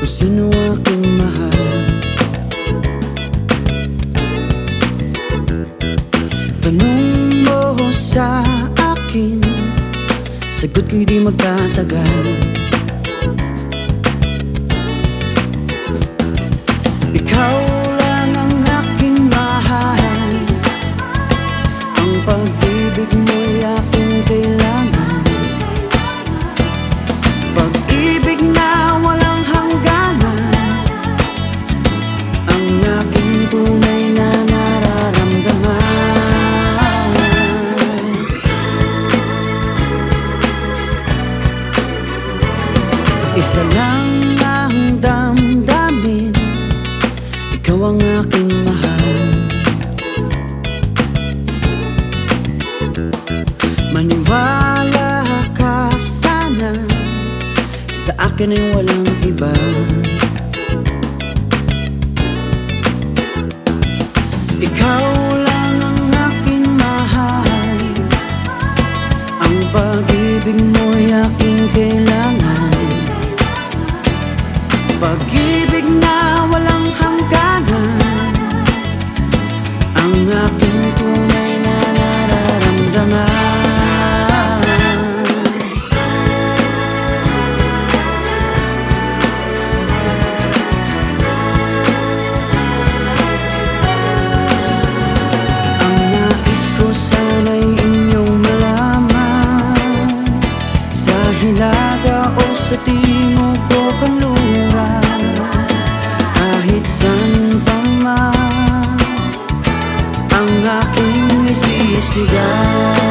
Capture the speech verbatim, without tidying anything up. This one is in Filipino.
kung sino aking mahal. Tanong mo sa akin, sagot ko'y di magtatagal. Ikaw lang ang aking mahal, ang pag-ibig mo'y aking kailangan. Pag-ibig na walang hangganan, ang aking tunay na nararamdaman. Isa lang ang damdamin, ikaw ang aking mahal. Maniwala ka sana, sa akin ay walang iba. Ikaw lang ang aking mahal, ang pag-ibig mo'y aking kailangan. Pag-ibig na walang hangganan, ang aking tunay na nararamdaman. Ang nais ko sana'y inyong malaman, sa hilaga o sa timog o kanluran, kahit saan pa man ang aking isisigaw.